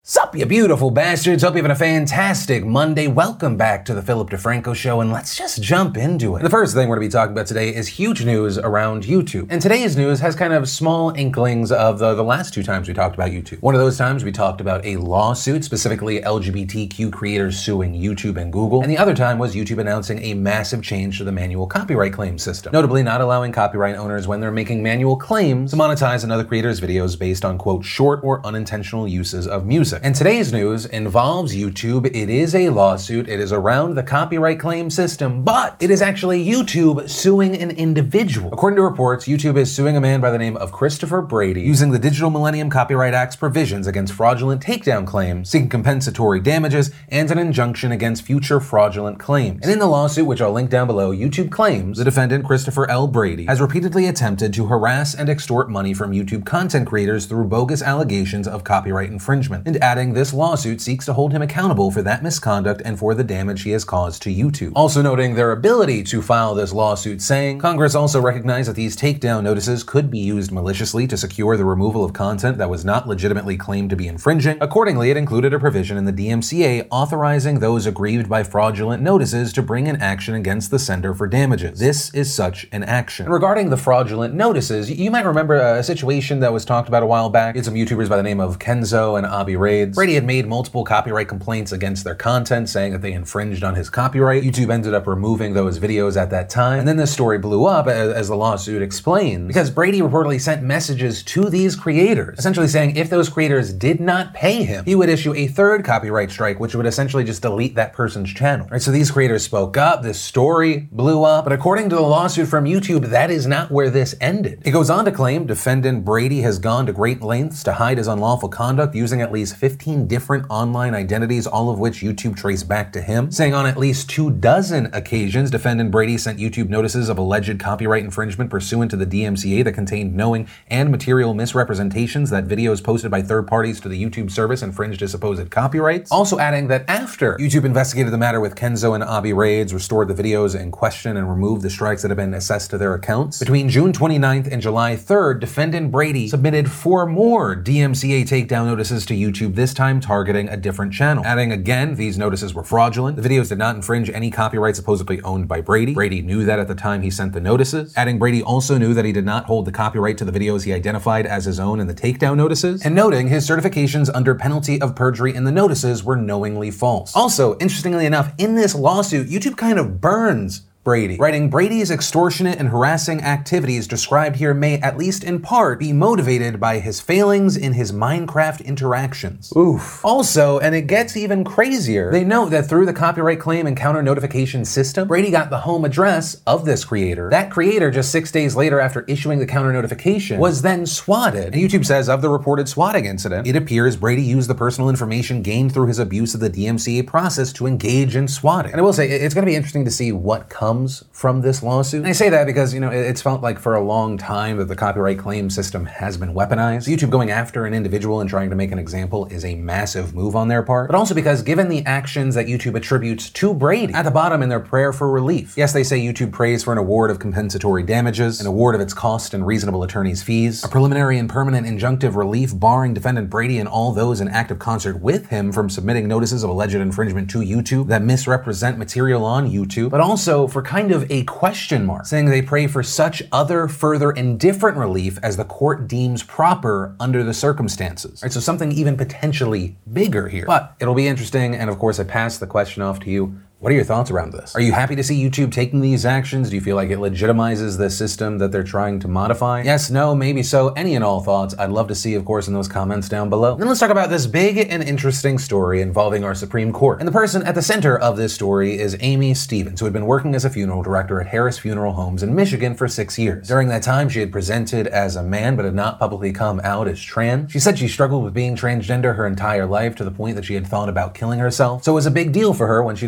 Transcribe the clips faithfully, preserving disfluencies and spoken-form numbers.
Sup, you beautiful bastards. Hope you're having a fantastic Monday. Welcome back to the Philip DeFranco Show, and let's just jump into it. The first thing we're going to be talking about today is huge news around YouTube. And today's news has kind of small inklings of the, the last two times we talked about YouTube. One of those times we talked about a lawsuit, specifically L G B T Q creators suing YouTube and Google. And the other time was YouTube announcing a massive change to the manual copyright claim system. Notably, not allowing copyright owners, when they're making manual claims, to monetize another creator's videos based on, quote, short or unintentional uses of music. And today's news involves YouTube. It is a lawsuit. It is around the copyright claim system, but it is actually YouTube suing an individual. According to reports, YouTube is suing a man by the name of Christopher Brady using the Digital Millennium Copyright Act's provisions against fraudulent takedown claims, seeking compensatory damages, and an injunction against future fraudulent claims. And in the lawsuit, which I'll link down below, YouTube claims the defendant, Christopher L. Brady, has repeatedly attempted to harass and extort money from YouTube content creators through bogus allegations of copyright infringement, and adding this lawsuit seeks to hold him accountable for that misconduct and for the damage he has caused to YouTube. Also noting their ability to file this lawsuit, saying, Congress also recognized that these takedown notices could be used maliciously to secure the removal of content that was not legitimately claimed to be infringing. Accordingly, it included a provision in the D M C A authorizing those aggrieved by fraudulent notices to bring an action against the sender for damages. This is such an action. And regarding the fraudulent notices, you might remember a situation that was talked about a while back. It's some YouTubers by the name of Kenzo and Abi Raids. Brady had made multiple copyright complaints against their content, saying that they infringed on his copyright. YouTube ended up removing those videos at that time, and then this story blew up, as, as the lawsuit explains, because Brady reportedly sent messages to these creators, essentially saying if those creators did not pay him, he would issue a third copyright strike, which would essentially just delete that person's channel. Right, so these creators spoke up, this story blew up, but according to the lawsuit from YouTube, that is not where this ended. It goes on to claim defendant Brady has gone to great lengths to hide his unlawful conduct using at least fifteen different online identities, all of which YouTube traced back to him, saying on at least two dozen occasions, defendant Brady sent YouTube notices of alleged copyright infringement pursuant to the D M C A that contained knowing and material misrepresentations that videos posted by third parties to the YouTube service infringed his supposed copyrights. Also adding that after YouTube investigated the matter with Kenzo and Abi Raids, restored the videos in question, and removed the strikes that had been assessed to their accounts, between June twenty-ninth and July third, defendant Brady submitted four more D M C A takedown notices to YouTube, this time targeting a different channel. Adding again, these notices were fraudulent. The videos did not infringe any copyright supposedly owned by Brady. Brady knew that at the time he sent the notices. Adding, Brady also knew that he did not hold the copyright to the videos he identified as his own in the takedown notices. And noting his certifications under penalty of perjury in the notices were knowingly false. Also, interestingly enough, in this lawsuit, YouTube kind of burns Brady, writing, Brady's extortionate and harassing activities described here may, at least in part, be motivated by his failings in his Minecraft interactions. Oof. Also, and it gets even crazier, they note that through the copyright claim and counter notification system, Brady got the home address of this creator. That creator, just six days later after issuing the counter notification, was then swatted. And YouTube says of the reported swatting incident, it appears Brady used the personal information gained through his abuse of the D M C A process to engage in swatting. And I will say, it's going to be interesting to see what comes from this lawsuit. And I say that because, you know, it's felt like for a long time that the copyright claim system has been weaponized. YouTube going after an individual and trying to make an example is a massive move on their part, but also because given the actions that YouTube attributes to Brady, at the bottom in their prayer for relief, yes, they say YouTube prays for an award of compensatory damages, an award of its cost and reasonable attorney's fees, a preliminary and permanent injunctive relief barring defendant Brady and all those in active concert with him from submitting notices of alleged infringement to YouTube that misrepresent material on YouTube, but also for kind of a question mark, saying they pray for such other, further, and different relief as the court deems proper under the circumstances. All right, so something even potentially bigger here. But it'll be interesting, and of course I pass the question off to you. What are your thoughts around this? Are you happy to see YouTube taking these actions? Do you feel like it legitimizes the system that they're trying to modify? Yes, no, maybe so. Any and all thoughts I'd love to see, of course, in those comments down below. Then let's talk about this big and interesting story involving our Supreme Court. And the person at the center of this story is Amy Stevens, who had been working as a funeral director at Harris Funeral Homes in Michigan for six years. During that time, she had presented as a man, but had not publicly come out as trans. She said she struggled with being transgender her entire life to the point that she had thought about killing herself. So it was a big deal for her when she decided to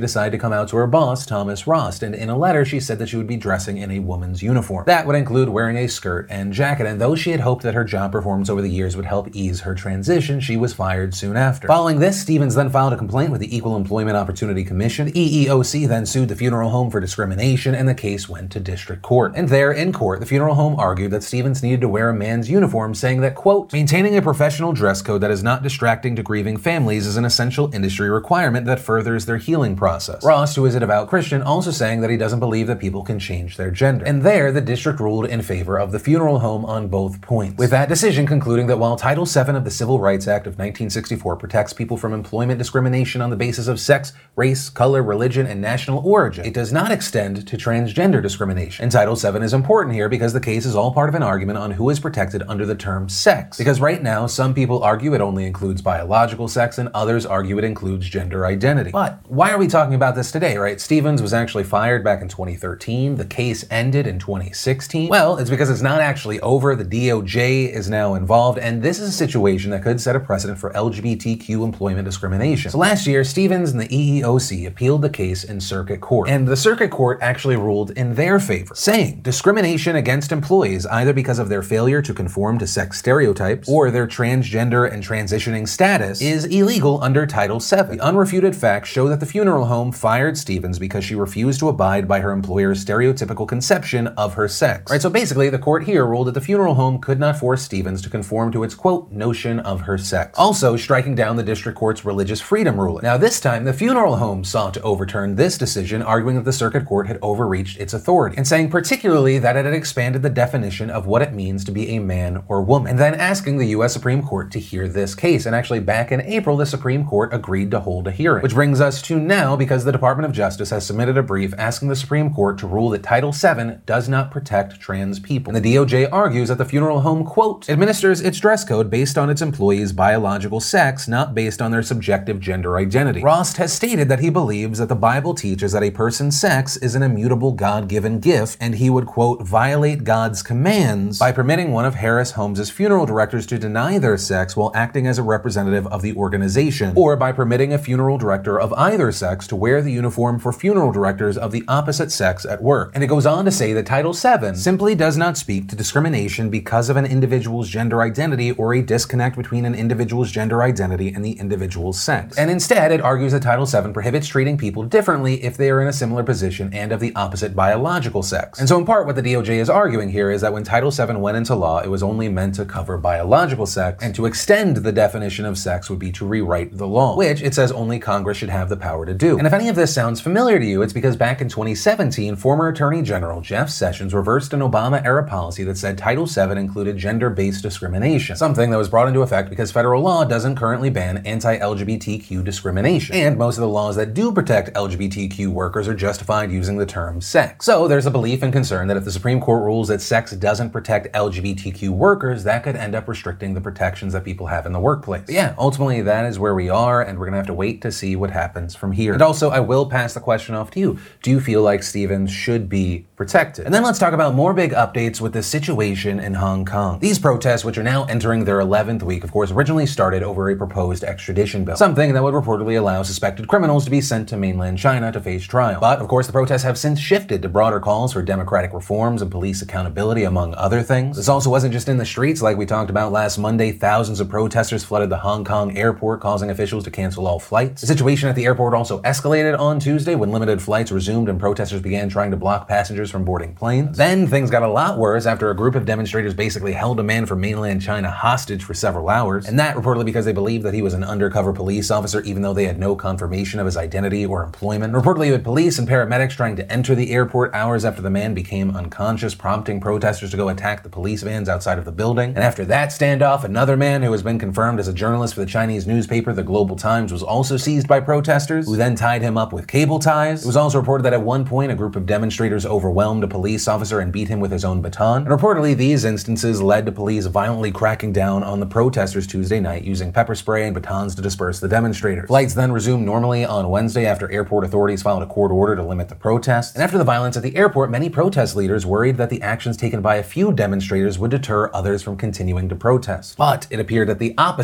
come out to her boss, Thomas Rost, and in a letter she said that she would be dressing in a woman's uniform. That would include wearing a skirt and jacket, and though she had hoped that her job performance over the years would help ease her transition, she was fired soon after. Following this, Stevens then filed a complaint with the Equal Employment Opportunity Commission. The E E O C then sued the funeral home for discrimination, and the case went to district court. And there, in court, the funeral home argued that Stevens needed to wear a man's uniform, saying that, quote, maintaining a professional dress code that is not distracting to grieving families is an essential industry requirement that furthers their healing process. Rost, who is a devout Christian, also saying that he doesn't believe that people can change their gender. And there, the district ruled in favor of the funeral home on both points, with that decision concluding that while Title seven of the Civil Rights Act of nineteen sixty-four protects people from employment discrimination on the basis of sex, race, color, religion, and national origin, it does not extend to transgender discrimination. And Title seven is important here because the case is all part of an argument on who is protected under the term sex. Because right now, some people argue it only includes biological sex and others argue it includes gender identity. But why are we talking about this today, right? Stevens was actually fired back in twenty thirteen. The case ended in twenty sixteen. Well, it's because it's not actually over. The D O J is now involved, and this is a situation that could set a precedent for L G B T Q employment discrimination. So last year, Stevens and the E E O C appealed the case in circuit court, and the circuit court actually ruled in their favor, saying discrimination against employees either because of their failure to conform to sex stereotypes or their transgender and transitioning status is illegal under Title seven. The unrefuted facts show that the funeral home fired Stevens because she refused to abide by her employer's stereotypical conception of her sex. Right, so basically, the court here ruled that the funeral home could not force Stevens to conform to its, quote, notion of her sex, also striking down the district court's religious freedom ruling. Now, this time, the funeral home sought to overturn this decision, arguing that the circuit court had overreached its authority, and saying particularly that it had expanded the definition of what it means to be a man or woman, and then asking the U S Supreme Court to hear this case. And actually, back in April, the Supreme Court agreed to hold a hearing, which brings us to now, because the Department of Justice has submitted a brief asking the Supreme Court to rule that Title seven does not protect trans people. And the D O J argues that the funeral home, quote, administers its dress code based on its employees' biological sex, not based on their subjective gender identity. Rost has stated that he believes that the Bible teaches that a person's sex is an immutable God-given gift, and he would, quote, violate God's commands by permitting one of Harris Holmes's funeral directors to deny their sex while acting as a representative of the organization, or by permitting a funeral director of either sex to wear the uniform for funeral directors of the opposite sex at work. And it goes on to say that Title seven simply does not speak to discrimination because of an individual's gender identity or a disconnect between an individual's gender identity and the individual's sex. And instead, it argues that Title seven prohibits treating people differently if they are in a similar position and of the opposite biological sex. And so in part, what the D O J is arguing here is that when Title seven went into law, it was only meant to cover biological sex, and to extend the definition of sex would be to rewrite the law, which it says only Congress should have the power to do. And if any of this sounds familiar to you, it's because back in twenty seventeen, former Attorney General Jeff Sessions reversed an Obama-era policy that said Title seven included gender-based discrimination, something that was brought into effect because federal law doesn't currently ban anti-L G B T Q discrimination, and most of the laws that do protect L G B T Q workers are justified using the term sex. So there's a belief and concern that if the Supreme Court rules that sex doesn't protect L G B T Q workers, that could end up restricting the protections that people have in the workplace. But yeah, ultimately that is where we are, and we're gonna have to wait to see what happens from here. And also, I will pass the question off to you. Do you feel like Stevens should be protected? And then let's talk about more big updates with the situation in Hong Kong. These protests, which are now entering their eleventh week, of course, originally started over a proposed extradition bill, something that would reportedly allow suspected criminals to be sent to mainland China to face trial. But of course, the protests have since shifted to broader calls for democratic reforms and police accountability, among other things. This also wasn't just in the streets. Like we talked about last Monday, thousands of protesters flooded the Hong Kong airport, causing officials to cancel all flights. The situation at the airport also escalated on Tuesday when limited flights resumed and protesters began trying to block passengers from boarding planes. Then things got a lot worse after a group of demonstrators basically held a man from mainland China hostage for several hours, and that reportedly because they believed that he was an undercover police officer, even though they had no confirmation of his identity or employment. Reportedly, with police and paramedics trying to enter the airport hours after the man became unconscious, prompting protesters to go attack the police vans outside of the building. And after that standoff, another man who has been confirmed as a journalist for the Chinese newspaper, the Global Times, was also seized by protesters, who then tied him up with cable ties. It was also reported that at one point, a group of demonstrators overwhelmed a police officer and beat him with his own baton. And reportedly, these instances led to police violently cracking down on the protesters Tuesday night, using pepper spray and batons to disperse the demonstrators. Flights then resumed normally on Wednesday after airport authorities filed a court order to limit the protests. And after the violence at the airport, many protest leaders worried that the actions taken by a few demonstrators would deter others from continuing to protest. But it appeared that the opposite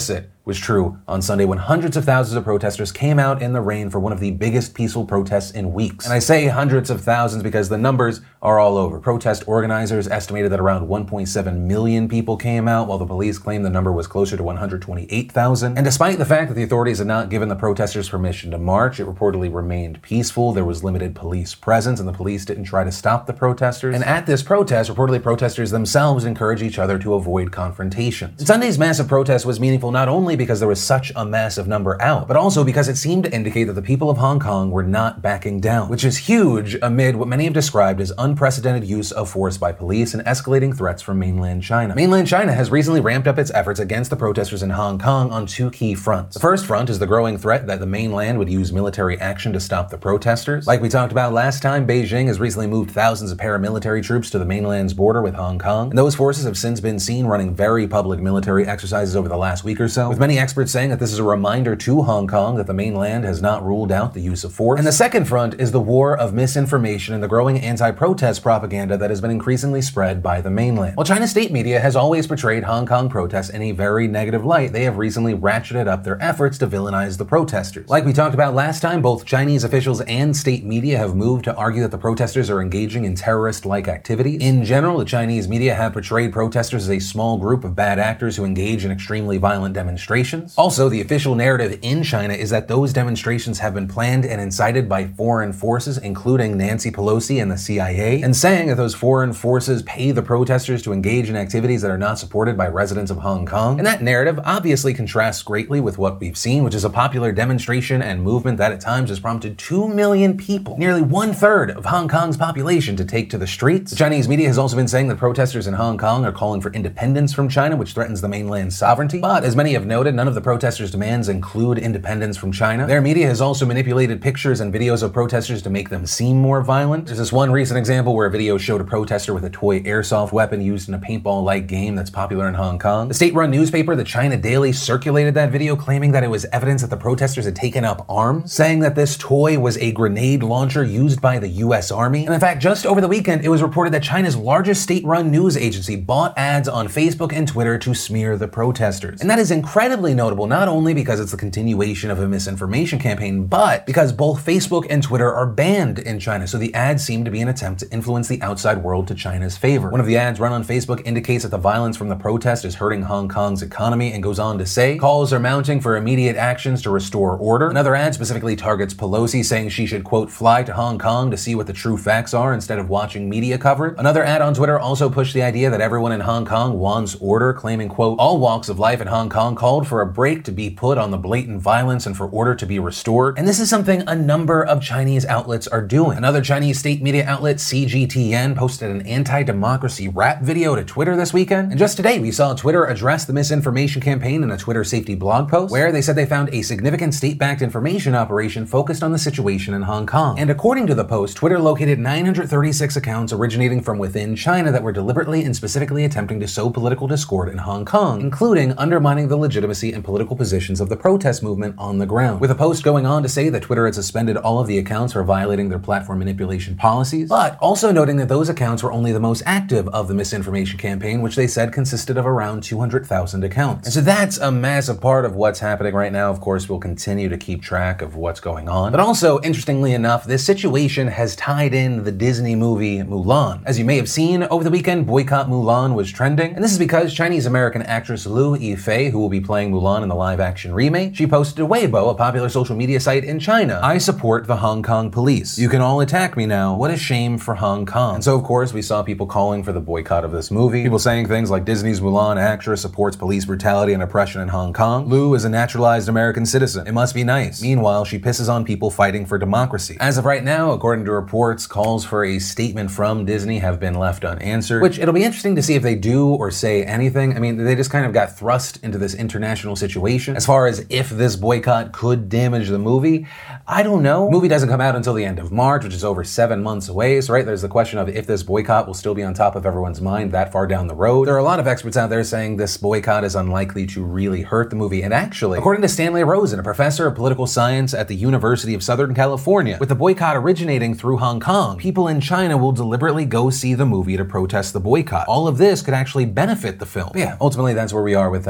was true on Sunday when hundreds of thousands of protesters came out in the rain for one of the biggest peaceful protests in weeks. And I say hundreds of thousands because the numbers are all over. Protest organizers estimated that around one point seven million people came out, while the police claimed the number was closer to one hundred twenty-eight thousand. And despite the fact that the authorities had not given the protesters permission to march, it reportedly remained peaceful. There was limited police presence, and the police didn't try to stop the protesters. And at this protest, reportedly protesters themselves encouraged each other to avoid confrontations. And Sunday's massive protest was meaningful not only because there was such a massive number out, but also because it seemed to indicate that the people of Hong Kong were not backing down, which is huge amid what many have described as unprecedented use of force by police and escalating threats from mainland China. Mainland China has recently ramped up its efforts against the protesters in Hong Kong on two key fronts. The first front is the growing threat that the mainland would use military action to stop the protesters. Like we talked about last time, Beijing has recently moved thousands of paramilitary troops to the mainland's border with Hong Kong, and those forces have since been seen running very public military exercises over the last week or so, with many experts saying that this is a reminder to Hong Kong that the mainland has not ruled out the use of force. And the second front is the war of misinformation and the growing anti-protest propaganda that has been increasingly spread by the mainland. While China's state media has always portrayed Hong Kong protests in a very negative light, they have recently ratcheted up their efforts to villainize the protesters. Like we talked about last time, both Chinese officials and state media have moved to argue that the protesters are engaging in terrorist-like activities. In general, the Chinese media have portrayed protesters as a small group of bad actors who engage in extremely violent demonstrations. Also, the official narrative in China is that those demonstrations have been planned and incited by foreign forces, including Nancy Pelosi and the C I A, and saying that those foreign forces pay the protesters to engage in activities that are not supported by residents of Hong Kong. And that narrative obviously contrasts greatly with what we've seen, which is a popular demonstration and movement that at times has prompted two million people, nearly one third of Hong Kong's population, to take to the streets. The Chinese media has also been saying that protesters in Hong Kong are calling for independence from China, which threatens the mainland's sovereignty. But as many have noted, none of the protesters' demands include independence from China. Their media has also manipulated pictures and videos of protesters to make them seem more violent. There's this one recent example where a video showed a protester with a toy airsoft weapon used in a paintball-like game that's popular in Hong Kong. The state-run newspaper, the China Daily, circulated that video claiming that it was evidence that the protesters had taken up arms, saying that this toy was a grenade launcher used by the U S Army. And in fact, just over the weekend, it was reported that China's largest state-run news agency bought ads on Facebook and Twitter to smear the protesters. And that is incredibly notable, not only because it's the continuation of a misinformation campaign, but because both Facebook and Twitter are banned in China, so the ads seem to be an attempt to influence the outside world to China's favor. One of the ads run on Facebook indicates that the violence from the protest is hurting Hong Kong's economy and goes on to say, calls are mounting for immediate actions to restore order. Another ad specifically targets Pelosi, saying she should, quote, fly to Hong Kong to see what the true facts are instead of watching media coverage. Another ad on Twitter also pushed the idea that everyone in Hong Kong wants order, claiming, quote, all walks of life in Hong Kong called for a break to be put on the blatant violence and for order to be restored. And this is something a number of Chinese outlets are doing. Another Chinese state media outlet, C G T N, posted an anti-democracy rap video to Twitter this weekend. And just today, we saw Twitter address the misinformation campaign in a Twitter safety blog post, where they said they found a significant state-backed information operation focused on the situation in Hong Kong. And according to the post, Twitter located nine hundred thirty-six accounts originating from within China that were deliberately and specifically attempting to sow political discord in Hong Kong, including undermining the legitimacy and political positions of the protest movement on the ground. With a post going on to say that Twitter had suspended all of the accounts for violating their platform manipulation policies, but also noting that those accounts were only the most active of the misinformation campaign, which they said consisted of around two hundred thousand accounts. And so that's a massive part of what's happening right now. Of course, we'll continue to keep track of what's going on. But also, interestingly enough, this situation has tied in the Disney movie Mulan. As you may have seen, over the weekend, Boycott Mulan was trending. And this is because Chinese-American actress Liu Yifei, who will be playing Mulan in the live-action remake, she posted to Weibo, a popular social media site in China, I support the Hong Kong police. You can all attack me now. What a shame for Hong Kong. And so, of course, we saw people calling for the boycott of this movie. People saying things like Disney's Mulan actress supports police brutality and oppression in Hong Kong. Liu is a naturalized American citizen. It must be nice. Meanwhile, she pisses on people fighting for democracy. As of right now, according to reports, calls for a statement from Disney have been left unanswered, which it'll be interesting to see if they do or say anything. I mean, they just kind of got thrust into this international situation. As far as if this boycott could damage the movie, I don't know. The movie doesn't come out until the end of March, which is over seven months away. So, right, there's the question of if this boycott will still be on top of everyone's mind that far down the road. There are a lot of experts out there saying this boycott is unlikely to really hurt the movie. And actually, according to Stanley Rosen, a professor of political science at the University of Southern California, with the boycott originating through Hong Kong, people in China will deliberately go see the movie to protest the boycott. All of this could actually benefit the film. But yeah, ultimately, that's where we are with that.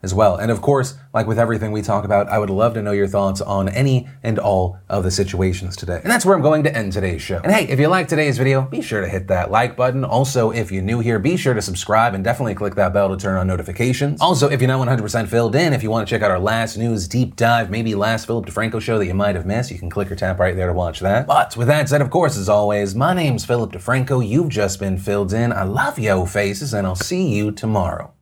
as well. And of course, like with everything we talk about, I would love to know your thoughts on any and all of the situations today. And that's where I'm going to end today's show. And hey, if you liked today's video, be sure to hit that like button. Also, if you're new here, be sure to subscribe and definitely click that bell to turn on notifications. Also, if you're not one hundred percent filled in, if you want to check out our last news deep dive, maybe last Philip DeFranco show that you might have missed, you can click or tap right there to watch that. But with that said, of course, as always, my name's Philip DeFranco. You've just been filled in. I love yo faces, and I'll see you tomorrow.